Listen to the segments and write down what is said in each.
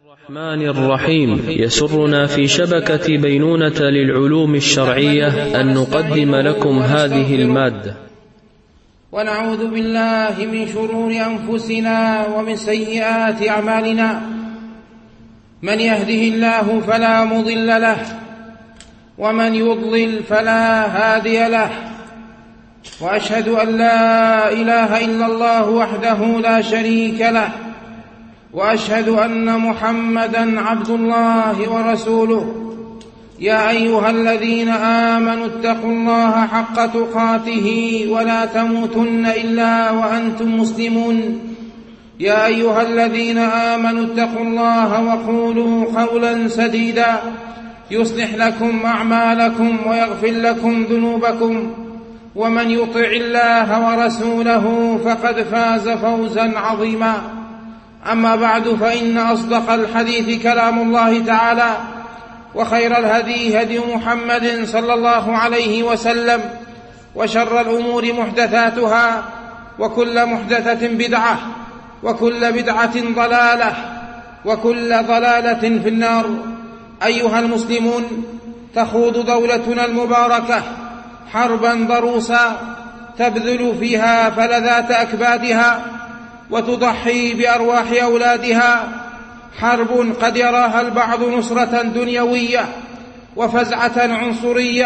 الرحمن الرحيم. يسرنا في شبكة بينونة للعلوم الشرعية أن نقدم لكم هذه المادة. ونعوذ بالله من شرور أنفسنا ومن سيئات أعمالنا. من يهده الله فلا مضل له، ومن يضلل فلا هادي له. وأشهد أن لا إله إلا الله وحده لا شريك له، وأشهد أن محمدًا عبد الله ورسوله. يا أيها الذين آمنوا اتقوا الله حق تقاته ولا تموتن إلا وأنتم مسلمون. يا أيها الذين آمنوا اتقوا الله وقولوا قولا سديدا يصلح لكم أعمالكم ويغفر لكم ذنوبكم، ومن يطع الله ورسوله فقد فاز فوزا عظيما. أما بعد، فإن أصدق الحديث كلام الله تعالى، وخير الهدي هدي محمد صلى الله عليه وسلم، وشر الأمور محدثاتها، وكل محدثة بدعة، وكل بدعة ضلالة، وكل ضلالة في النار. أيها المسلمون، تخوض دولتنا المباركة حربا ضروسا تبذل فيها فلذات أكبادها وتضحي بأرواح أولادها. حرب قد يراها البعض نصرة دنيوية وفزعة عنصرية،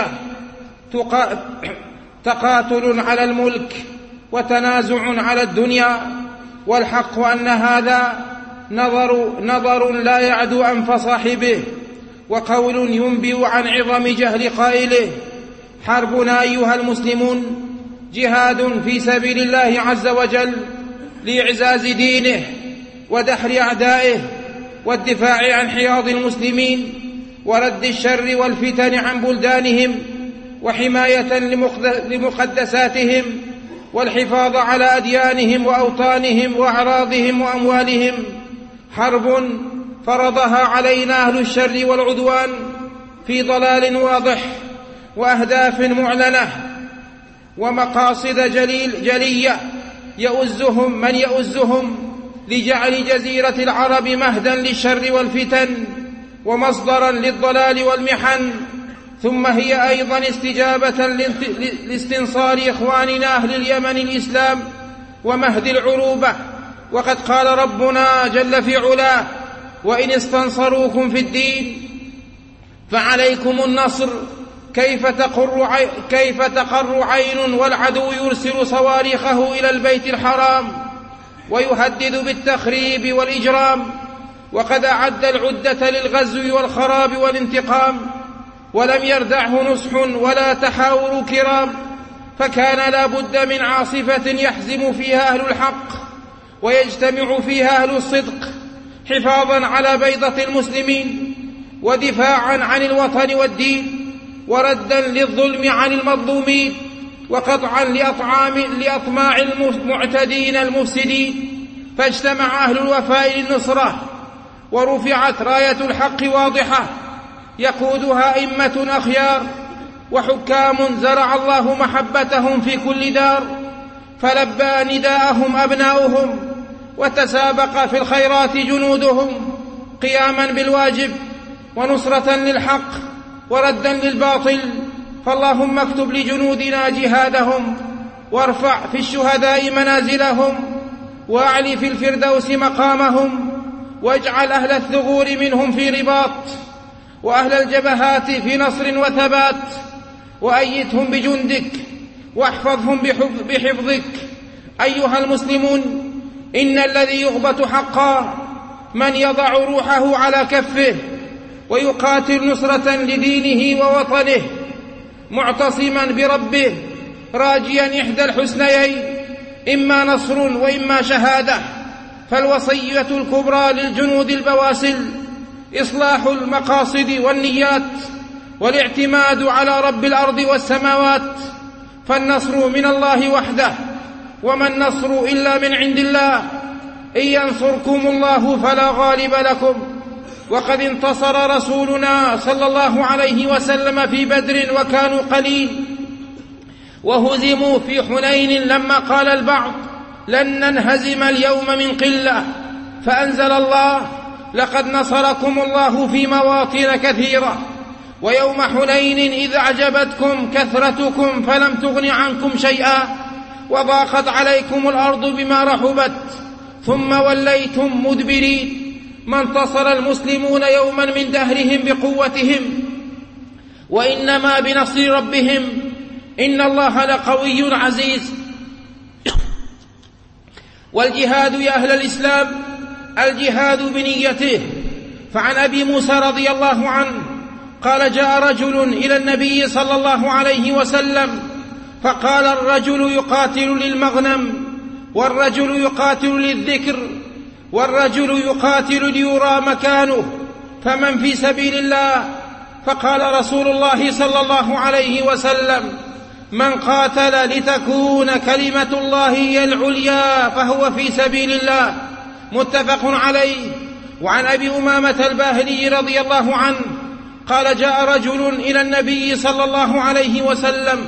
تقاتل على الملك وتنازع على الدنيا. والحق أن هذا نظر لا يعدو أنف صاحبه، وقول ينبئ عن عظم جهل قائله. حربنا أيها المسلمون جهاد في سبيل الله عز وجل لإعزاز دينه ودحر أعدائه والدفاع عن حياض المسلمين ورد الشر والفتن عن بلدانهم وحماية لمقدساتهم والحفاظ على أديانهم وأوطانهم وأعراضهم وأموالهم. حرب فرضها علينا أهل الشر والعدوان في ضلال واضح وأهداف معلنة ومقاصد جلية يؤزهم من يؤزهم لجعل جزيرة العرب مهدا للشر والفتن ومصدرا للضلال والمحن. ثم هي أيضا استجابة لاستنصار إخواننا أهل اليمن الإسلام ومهد العروبة. وقد قال ربنا جل في علاه: وإن استنصروكم في الدين فعليكم النصر. كيف تقر عين والعدو يرسل صواريخه إلى البيت الحرام ويهدد بالتخريب والإجرام، وقد أعد العدة للغزو والخراب والانتقام، ولم يردعه نصح ولا تحاور كرام. فكان لا بد من عاصفة يحزم فيها أهل الحق ويجتمع فيها أهل الصدق، حفاظا على بيضة المسلمين ودفاعا عن الوطن والدين، وردا للظلم عن المظلومين، وقطعا لأطماع المعتدين المفسدين. فاجتمع أهل الوفاء للنصرة، ورفعت راية الحق واضحة يقودها أئمة أخيار وحكام زرع الله محبتهم في كل دار، فلبى نداءهم أبناؤهم وتسابق في الخيرات جنودهم، قياما بالواجب ونصرة للحق وردا للباطل. فاللهم اكتب لجنودنا جهادهم، وارفع في الشهداء منازلهم، واعل في الفردوس مقامهم، واجعل أهل الثغور منهم في رباط، وأهل الجبهات في نصر وثبات، وأيدهم بجندك واحفظهم بحفظك. أيها المسلمون، إن الذي يغبط حقا من يضع روحه على كفه ويقاتل نصرة لدينه ووطنه معتصما بربه راجيا إحدى الحسنيين، إما نصر وإما شهادة. فالوصية الكبرى للجنود البواسل إصلاح المقاصد والنيات والاعتماد على رب الأرض والسماوات. فالنصر من الله وحده، وما النصر إلا من عند الله. إن ينصركم الله فلا غالب لكم. وقد انتصر رسولنا صلى الله عليه وسلم في بدر وكانوا قليل، وهزموا في حنين لما قال البعض: لن ننهزم اليوم من قلة. فأنزل الله: لقد نصركم الله في مواطن كثيرة ويوم حنين إذ أعجبتكم كثرتكم فلم تغن عنكم شيئا وضاقت عليكم الأرض بما رحبت ثم وليتم مدبرين. ما انتصر المسلمون يوما من دهرهم بقوتهم وإنما بنصر ربهم. إن الله لقوي عزيز. والجهاد يا أهل الإسلام الجهاد بنيته. فعن أبي موسى رضي الله عنه قال جاء رجل إلى النبي صلى الله عليه وسلم فقال الرجل يقاتل للمغنم والرجل يقاتل للذكر والرجل يقاتل ليرى مكانه فمن في سبيل الله؟ فقال رسول الله صلى الله عليه وسلم من قاتل لتكون كلمة الله هي العليا فهو في سبيل الله. متفق عليه. وعن أبي أمامة الباهلي رضي الله عنه قال جاء رجل إلى النبي صلى الله عليه وسلم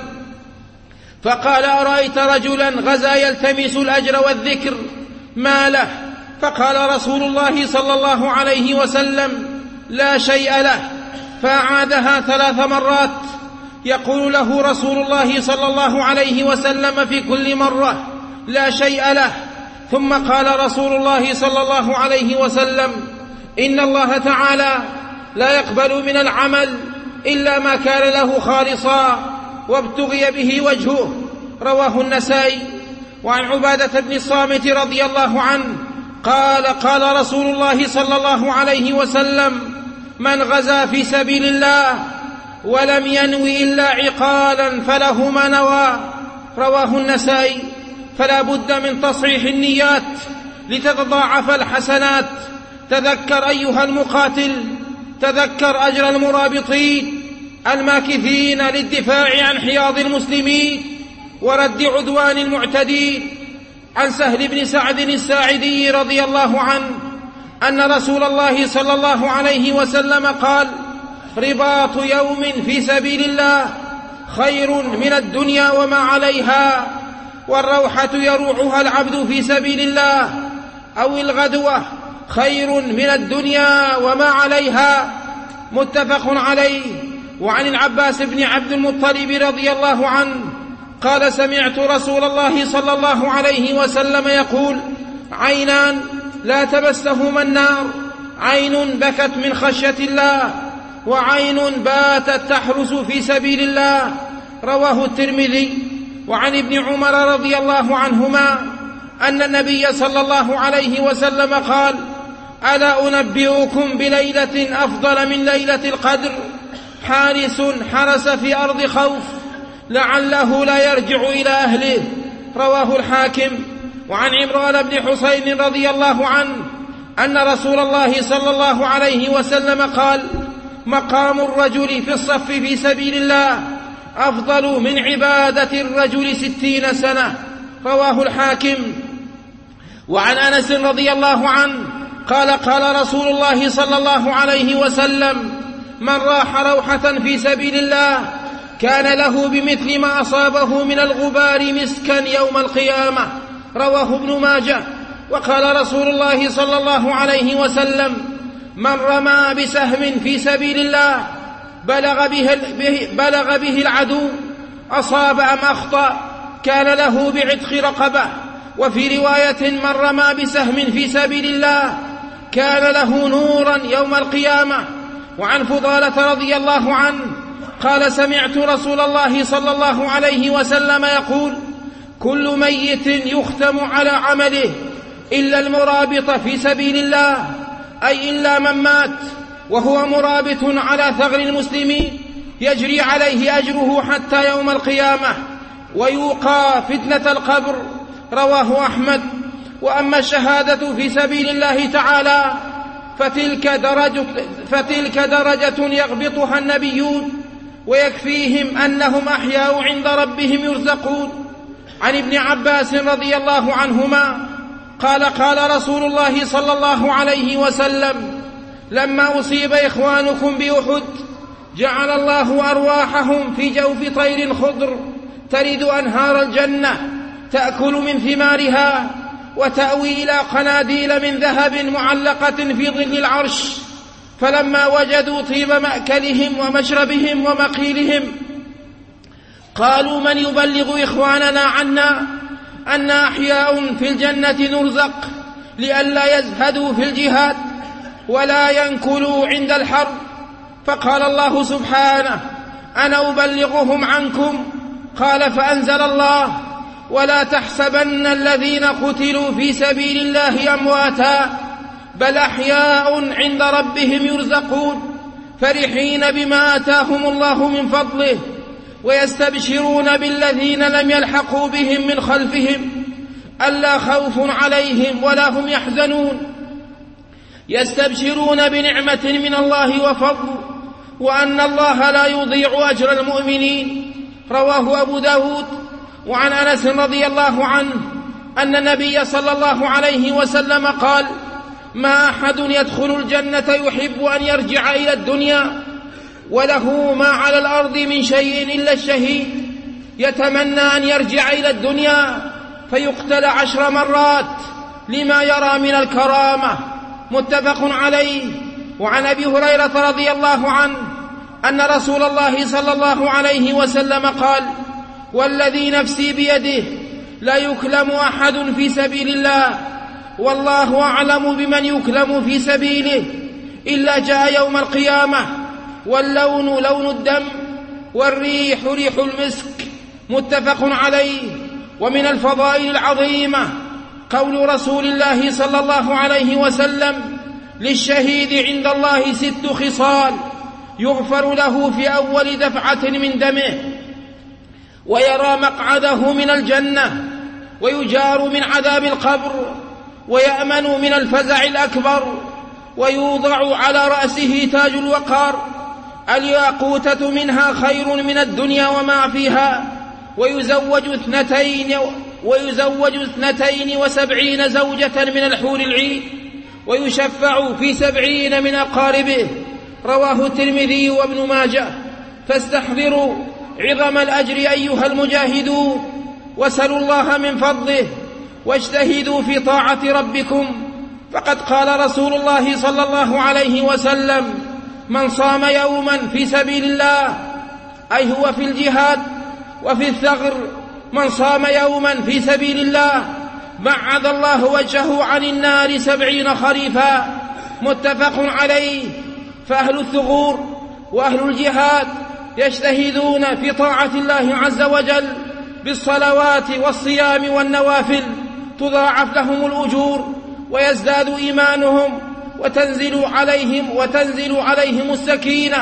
فقال أرأيت رجلا غزا يلتمس الأجر والذكر ما له؟ فقال رسول الله صلى الله عليه وسلم لا شيء له. فأعادها 3 مرات يقول له رسول الله صلى الله عليه وسلم في كل مرة لا شيء له. ثم قال رسول الله صلى الله عليه وسلم إن الله تعالى لا يقبل من العمل إلا ما كان له خالصا وابتغي به وجهه. رواه النسائي. وعن عبادة بن الصامت رضي الله عنه قال رسول الله صلى الله عليه وسلم من غزا في سبيل الله ولم ينوي إلا عقالا فله ما نوى. رواه النسائي. فلا بد من تصحيح النيات لتتضاعف الحسنات. تذكر أيها المقاتل، تذكر أجر المرابطين الماكثين للدفاع عن حياض المسلمين ورد عدوان المعتدين. عن سهل بن سعد الساعدي رضي الله عنه أن رسول الله صلى الله عليه وسلم قال رباط يوم في سبيل الله خير من الدنيا وما عليها، والروحة يروحها العبد في سبيل الله أو الغدوة خير من الدنيا وما عليها. متفق عليه. وعن العباس بن عبد المطلب رضي الله عنه قال سمعت رسول الله صلى الله عليه وسلم يقول عينان لا تمسهما النار، عين بكت من خشية الله وعين باتت تحرس في سبيل الله. رواه الترمذي. وعن ابن عمر رضي الله عنهما أن النبي صلى الله عليه وسلم قال ألا أنبئكم بليلة أفضل من ليلة القدر؟ حارس حرس في أرض خوف لعله لا يرجع إلى أهله. رواه الحاكم. وعن عمران بن حسين رضي الله عنه أن رسول الله صلى الله عليه وسلم قال مقام الرجل في الصف في سبيل الله أفضل من عبادة الرجل 60 سنة. رواه الحاكم. وعن أنس رضي الله عنه قال رسول الله صلى الله عليه وسلم من راح روحة في سبيل الله كان له بمثل ما أصابه من الغبار مسكا يوم القيامة. رواه ابن ماجه. وقال رسول الله صلى الله عليه وسلم من رمى بسهم في سبيل الله بلغ به العدو أصاب أم أخطأ كان له بعتق رقبة. وفي رواية من رمى بسهم في سبيل الله كان له نورا يوم القيامة. وعن فضالة رضي الله عنه قال سمعت رسول الله صلى الله عليه وسلم يقول كل ميت يختم على عمله إلا المرابط في سبيل الله، أي إلا من مات وهو مرابط على ثغر المسلمين يجري عليه أجره حتى يوم القيامة ويوقى فتنة القبر. رواه أحمد. وأما الشهادة في سبيل الله تعالى فتلك درجة يغبطها النبيون ويكفيهم أنهم أحياء عند ربهم يرزقون. عن ابن عباس رضي الله عنهما قال رسول الله صلى الله عليه وسلم لما أصيب إخوانكم بأحد جعل الله أرواحهم في جوف طير خضر ترد أنهار الجنة تأكل من ثمارها وتأوي إلى قناديل من ذهب معلقة في ظل العرش. فلما وجدوا طيب مأكلهم ومشربهم ومقيلهم قالوا: من يبلغ إخواننا عنا أن أحياء في الجنة نرزق، لئلا يزهدوا في الجهاد ولا ينكلوا عند الحرب. فقال الله سبحانه: أنا أبلغهم عنكم. قال: فأنزل الله: ولا تحسبن الذين قتلوا في سبيل الله أمواتا بل أحياء عند ربهم يرزقون فرحين بما آتاهم الله من فضله ويستبشرون بالذين لم يلحقوا بهم من خلفهم ألا خوف عليهم ولا هم يحزنون يستبشرون بنعمة من الله وفضل وأن الله لا يضيع أجر المؤمنين. رواه أبو داود. وعن أنس رضي الله عنه أن النبي صلى الله عليه وسلم قال: ما أحد يدخل الجنة يحب أن يرجع إلى الدنيا وله ما على الأرض من شيء إلا الشهيد يتمنى أن يرجع إلى الدنيا فيقتل 10 مرات لما يرى من الكرامة. متفق عليه. وعن أبي هريرة رضي الله عنه أن رسول الله صلى الله عليه وسلم قال: والذي نفسي بيده لا يكلم أحد في سبيل الله والله أعلم بمن يكلم في سبيله إلا جاء يوم القيامة واللون لون الدم والريح ريح المسك. متفق عليه. ومن الفضائل العظيمة قول رسول الله صلى الله عليه وسلم: للشهيد عند الله 6 خصال يغفر له في أول دفعة من دمه ويرى مقعده من الجنة ويجار من عذاب القبر ويأمن من الفزع الأكبر ويوضع على رأسه تاج الوقار الياقوتة منها خير من الدنيا وما فيها ويزوج 72 زوجة من الحور العين ويشفع في 70 من أقاربه. رواه الترمذي وابن ماجه. فاستحضروا عظم الأجر أيها المجاهدون واسألوا الله من فضله واجتهدوا في طاعة ربكم. فقد قال رسول الله صلى الله عليه وسلم: من صام يوما في سبيل الله أي هو في الجهاد وفي الثغر، من صام يوما في سبيل الله بعد الله وجهه عن النار 70 خريفا. متفق عليه. فأهل الثغور وأهل الجهاد يجتهدون في طاعة الله عز وجل بالصلوات والصيام والنوافل تضاعف لهم الأجور ويزداد إيمانهم وتنزل عليهم السكينة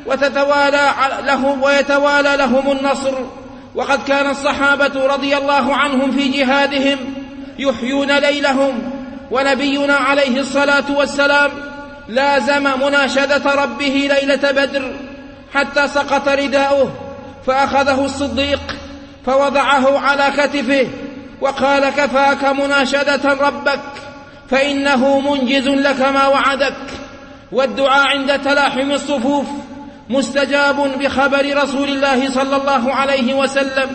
ويتوالى لهم النصر. وقد كان الصحابة رضي الله عنهم في جهادهم يحيون ليلهم، ونبينا عليه الصلاة والسلام لازم مناشدة ربه ليلة بدر حتى سقط رداؤه فأخذه الصديق فوضعه على كتفه وقال: كفاك مناشدة ربك فإنه منجز لك ما وعدك. والدعاء عند تلاحم الصفوف مستجاب بخبر رسول الله صلى الله عليه وسلم.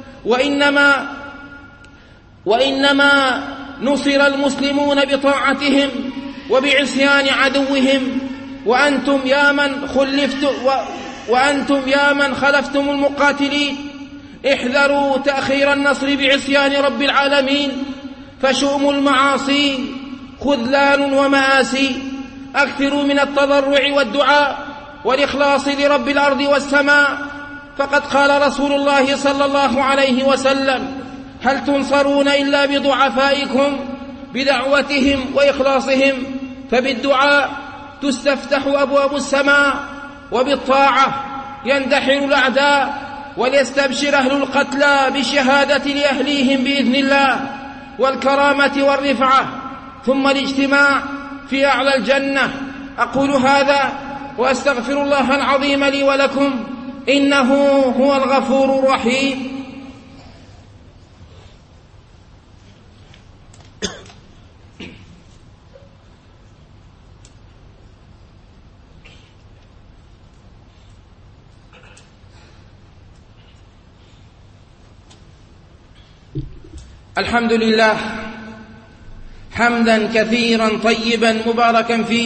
وإنما نصر المسلمون بطاعتهم وبعصيان عدوهم. وأنتم يا من خلفتم المقاتلين احذروا تأخير النصر بعصيان رب العالمين، فشؤم المعاصي خذلان ومآسي. أكثروا من التضرع والدعاء والإخلاص لرب الأرض والسماء. فقد قال رسول الله صلى الله عليه وسلم: هل تنصرون إلا بضعفائكم بدعوتهم وإخلاصهم؟ فبالدعاء تستفتح أبواب السماء وبالطاعة يندحر الأعداء وليستبشر أهل القتلى بالشهادة لأهليهم بإذن الله والكرامة والرفعة ثم الاجتماع في أعلى الجنة. أقول هذا وأستغفر الله العظيم لي ولكم إنه هو الغفور الرحيم. الحمد لله حمدا كثيرا طيبا مباركا فيه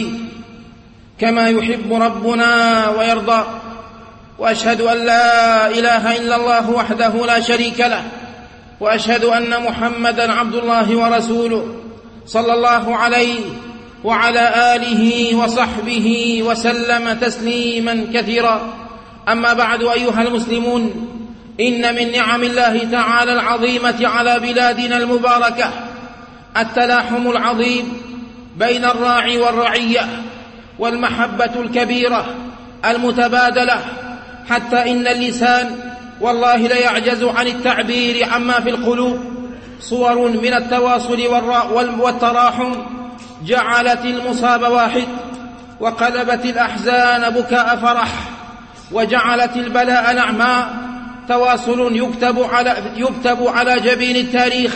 كما يحب ربنا ويرضى، وأشهد أن لا إله إلا الله وحده لا شريك له، وأشهد أن محمدا عبد الله ورسوله صلى الله عليه وعلى آله وصحبه وسلم تسليما كثيرا. أما بعد، أيها المسلمون، إن من نعم الله تعالى العظيمة على بلادنا المباركة التلاحم العظيم بين الراعي والرعية، والمحبة الكبيرة المتبادلة، حتى إن اللسان والله ليعجز عن التعبير عما في القلوب. صور من التواصل والتراحم جعلت المصاب واحد، وقلبت الأحزان بكاء فرح، وجعلت البلاء نعماء. تواصل يكتب على جبين التاريخ،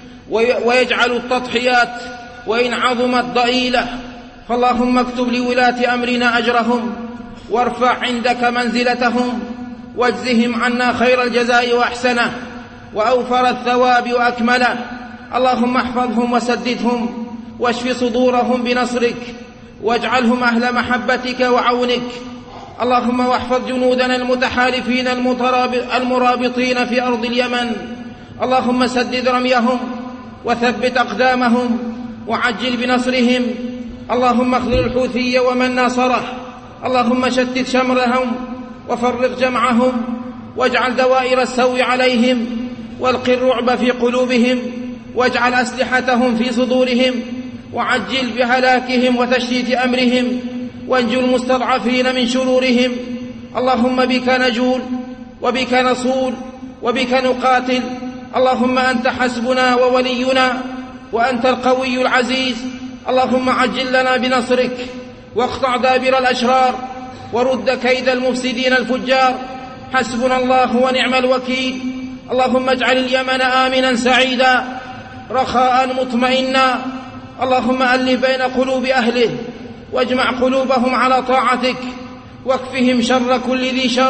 ويجعل التضحيات وإن عظمت ضئيلة. فاللهم اكتب لولاة أمرنا أجرهم، وارفع عندك منزلتهم، واجزهم عنا خير الجزاء وأحسنه، وأوفر الثواب وأكمله. اللهم احفظهم وسددهم، واشف صدورهم بنصرك، واجعلهم أهل محبتك وعونك. اللهم واحفظ جنودنا المتحالفين المرابطين في أرض اليمن. اللهم سدد رميهم، وثبت أقدامهم، وعجل بنصرهم. اللهم اخذل الحوثي ومن ناصره. اللهم شتت شملهم، وفرق جمعهم، واجعل دوائر السوء عليهم، والق الرعب في قلوبهم، واجعل أسلحتهم في صدورهم، وعجل بهلاكهم وتشتيت أمرهم، وانجو المستضعفين من شرورهم. اللهم بك نجول، وبك نصول، وبك نقاتل. اللهم أنت حسبنا وولينا، وأنت القوي العزيز. اللهم عجل لنا بنصرك، واقطع دابر الأشرار، ورد كيد المفسدين الفجار. حسبنا الله ونعم الوكيل. اللهم اجعل اليمن آمنا سعيدا رخاء مطمئنا. اللهم ألف بين قلوب أهله، واجمع قلوبهم على طاعتك، واكفهم شر كل ذي شر،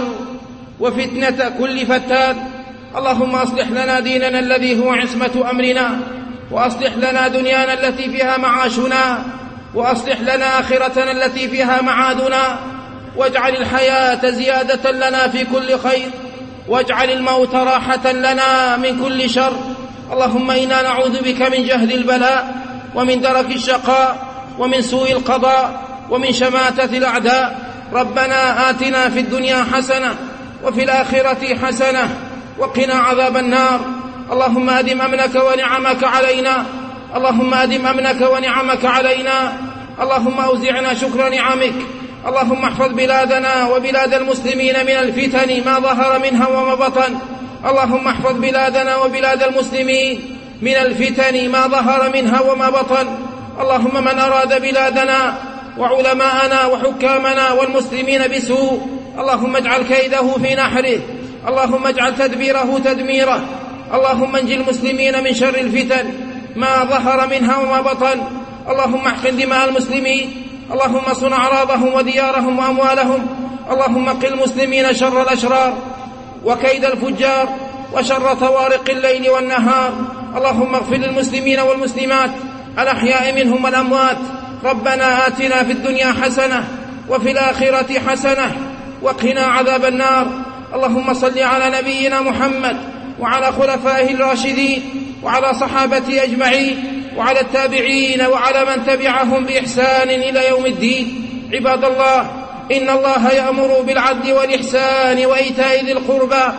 وفتنة كل فتان. اللهم أصلح لنا ديننا الذي هو عصمة أمرنا، وأصلح لنا دنيانا التي فيها معاشنا، وأصلح لنا آخرتنا التي فيها معادنا. واجعل الحياة زيادة لنا في كل خير، واجعل الموت راحة لنا من كل شر. اللهم إنا نعوذ بك من جهد البلاء، ومن درك الشقاء، ومن سوء القضاء، ومن شماتة الأعداء. ربنا آتنا في الدنيا حسنة، وفي الآخرة حسنة، وقنا عذاب النار. اللهم أدم أمنك ونعمك علينا. اللهم أدم أمنك ونعمك علينا. اللهم أوزعنا شكر نعمك. اللهم احفظ بلادنا وبلاد المسلمين من الفتن ما ظهر منها وما بطن. اللهم احفظ بلادنا وبلاد المسلمين من الفتن ما ظهر منها وما بطن. اللهم من أراد بلادنا وعلماءنا وحكامنا والمسلمين بسوء، اللهم اجعل كيده في نحره. اللهم اجعل تدبيره تدميره. اللهم انجِ المسلمين من شر الفتن ما ظهر منها وما بطن. اللهم احقن دماء المسلمين. اللهم صن أعراضهم وديارهم وأموالهم. اللهم قل المسلمين شر الأشرار، وكيد الفجار، وشر طوارق الليل والنهار. اللهم اغفر للمسلمين والمسلمات الأحياء منهم والأموات. ربنا آتنا في الدنيا حسنة، وفي الآخرة حسنة، وقنا عذاب النار. اللهم صل على نبينا محمد، وعلى خلفائه الراشدين، وعلى صحابته أجمعين، وعلى التابعين، وعلى من تبعهم بإحسان إلى يوم الدين. عباد الله، إن الله يأمر بالعدل والإحسان وإيتاء ذي القربى،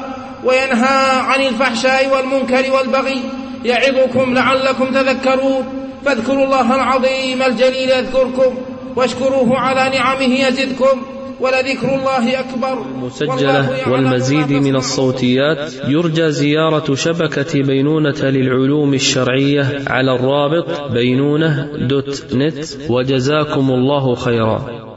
وينهى عن الفحشاء والمنكر والبغي، يعظكم لعلكم تذكرون. فاذكروا الله العظيم الجليل يذكركم، واشكروه على نعمه يزدكم، ولذكر الله أكبر. المسجلة والمزيد من الصوتيات يرجى زيارة شبكة بينونة للعلوم الشرعية على الرابط بينونة.net. وجزاكم الله خيرا.